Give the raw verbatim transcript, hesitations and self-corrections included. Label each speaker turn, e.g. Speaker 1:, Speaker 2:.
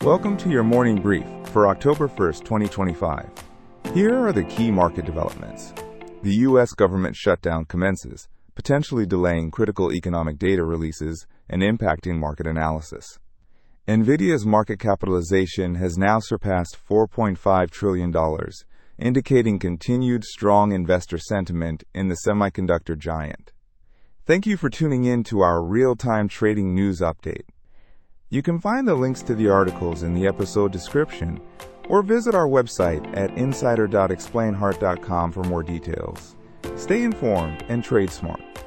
Speaker 1: Welcome to your morning brief for October first, twenty twenty-five. Here are the key market developments. The U S government shutdown commences, potentially delaying critical economic data releases and impacting market analysis. NVIDIA's market capitalization has now surpassed four point five trillion dollars, indicating continued strong investor sentiment in the semiconductor giant. Thank you for tuning in to our real-time trading news update. You can find the links to the articles in the episode description or visit our website at insider dot explain heart dot com for more details. Stay informed and trade smart.